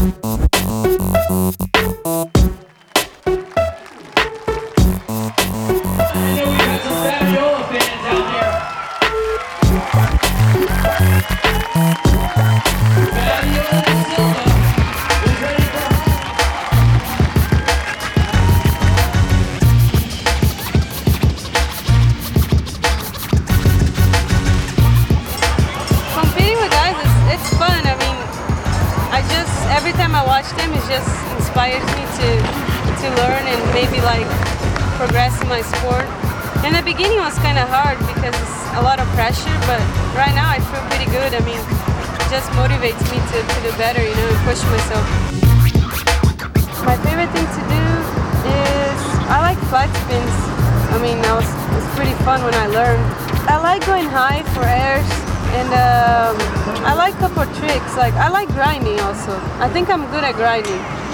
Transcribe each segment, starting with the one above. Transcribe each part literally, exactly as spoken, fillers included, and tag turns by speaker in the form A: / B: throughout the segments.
A: Every time I watch them, it just inspires me to to learn and maybe like progress in my sport. In the beginning, it was kind of hard because it's a lot of pressure, but right now I feel pretty good. I mean, it just motivates me to, to do better, you know, and push myself. My favorite thing to do is I like flat spins. I mean, that was, it was pretty fun when I learned. I like going high for airs. And um, I like a couple of tricks, like I like grinding also. I think I'm good at grinding.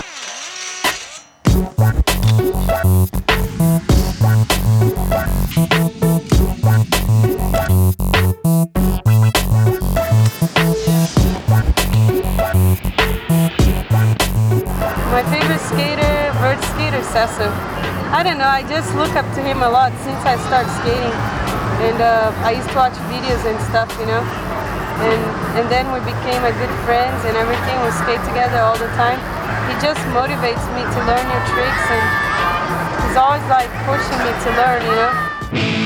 A: My favorite skater, vert skater, Sessa. I don't know, I just look up to him a lot since I started skating. And uh, I used to watch videos and stuff, you know, and and then we became a good friends and everything. We skate together all the time. He just motivates me to learn new tricks, and he's always like pushing me to learn, you know.